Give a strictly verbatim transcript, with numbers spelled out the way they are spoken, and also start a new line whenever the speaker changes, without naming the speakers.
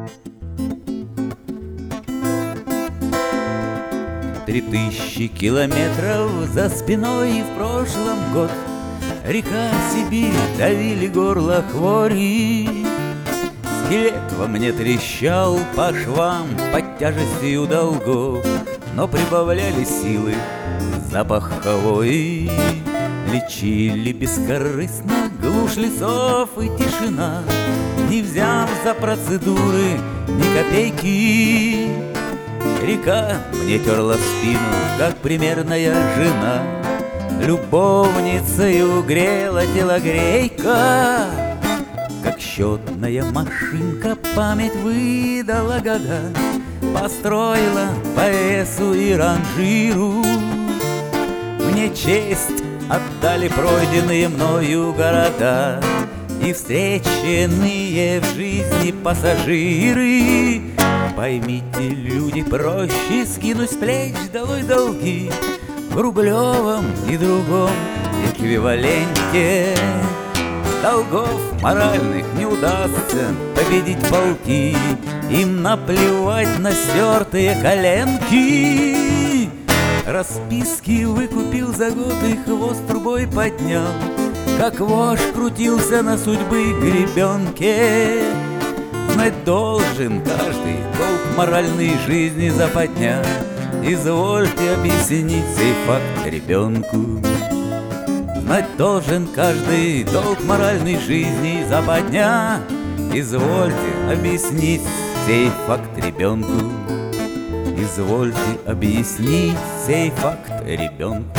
Три тысячи километров за спиной, и в прошлом год река Сибирь давили горло хвори. Скелет во мне трещал по швам под тяжестью долгов, но прибавляли силы запах хвои. Лечили бескорыстно глушь лесов и тишина, не взяв за процедуры ни копейки. Река мне терла спину, как примерная жена, любовницею грела телогрейка. Как счетная машинка память выдала года, построила по весу и ранжиру. Мне честь отдали пройденные мною города и встреченные в жизни пассажиры. Поймите, люди, проще скинуть с плеч долой долги в рублевом и другом эквиваленте. Долгов моральных не удастся победить полки, им наплевать на стертые коленки. Расписки выкупил за год и хвост трубой поднял, как вошь крутился на судьбы гребенке. Знать должен каждый долг моральной жизни западня, извольте объяснить сей факт ребенку. Знать должен каждый долг моральной жизни западня, извольте объяснить сей факт ребенку. Извольте объяснить сей факт ребенку.